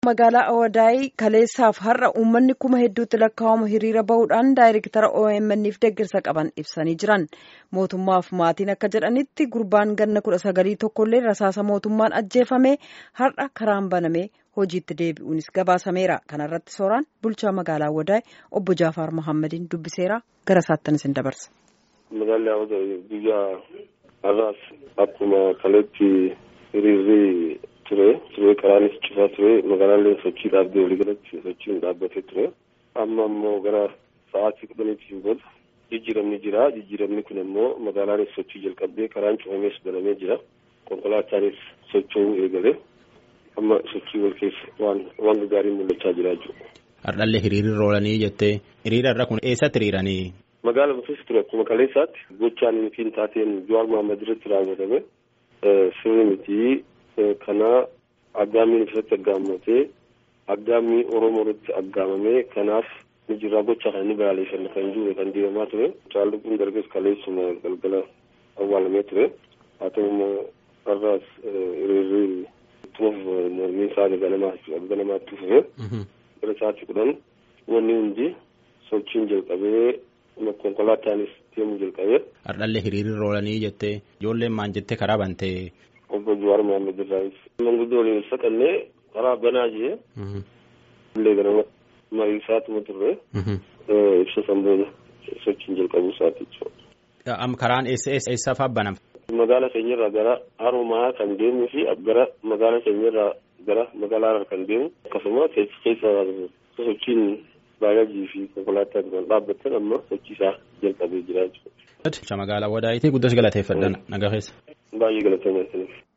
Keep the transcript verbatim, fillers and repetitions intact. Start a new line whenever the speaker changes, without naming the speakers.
Magaalaa Awadaay kaleessaaf har'a uummanni kuma hedduutti lakkaa'amu hiriira bahuudhaan daayireektara O M N f deeggarsa qaban ibsanii jiran. Mootummaaf maatiin akka jedhanitti gurbaan ganna kudha sagalii tokkollee rasaasa mootummaan ajjeefame har'a karaan banamee hojiitti deebi'uunis gabaasameera. Kana irratti sooraan bulchaa magaalaa Awadaay obbo Jaafaar Mohammadiin dubbiseera. Gara isaattinis hin dabarsa.
Magaalaa Awadaay guyyaa har'aas akkuma kaleetti hiriirri ture ture karaanis cufaa ture magaalaaleen sochii dhaabdee walii galatti sochiin dhaabbatee ture amma ammoo gara sa'aatii kudhaniitiin booda jijjiiramni jira. Jijjiiramni kun ammoo magaalaanis sochii jalqabdee karaan cufamees banamee jira. Konkolaataanis socho'uu eegale amma sochii wal keessa waan waan gaariin mul'achaa jira jechuudha.
Hardhallee hiriirri roolanii jettee hiriira irra kun eessatti hiriiranii?
Magaalaa Bukeessi ture akkuma kaleessaatti gochaan mitiin taateen Jawaar Mohaammed irratti raawwatame sirni miti. Kana aggaamiin irratti aggaamatee aggaamii Oromoo irratti aggaamamee kanaaf ni jira gocha kan inni balaaleffanne kan jiru kan deemaa ture. Caalluun darbees kaleessuma galgala awwaalamee ture. Haa ta'u immoo har'aas hiriirri ittuma mormii isaa ganamaatti fufe. Gara sa'aatii kudhan wanni hundi sochiin jalqabee konkolaataanis deemuu jalqabee.
Hardhallee hiriirri roolanii jettee ijoolleen maan jettee karaa bantee.
Obbo Jawaar Mohaammed irraayis manguddoo waliin saqannee karaa banaa jee illee gara marii isaatuma turre ibsa sanboona sochiin jalqabuu isaati jechuudha.
Am karaan eessa eessa fa'aa banama?
Magaalaa keenyarraa gara Harumaa kan deemuu fi gara magaalaa keenyarraa gara magaalaa kan deemu akkasuma keessa sochiin baay'ee fi konkolaataa kan dhaabbatan amma sochii isaa jalqabee jira jechuudha.
Magaalaa Awadaay guddaa galateeffadha nagaa keessa.
Baay'ee galateeffadha.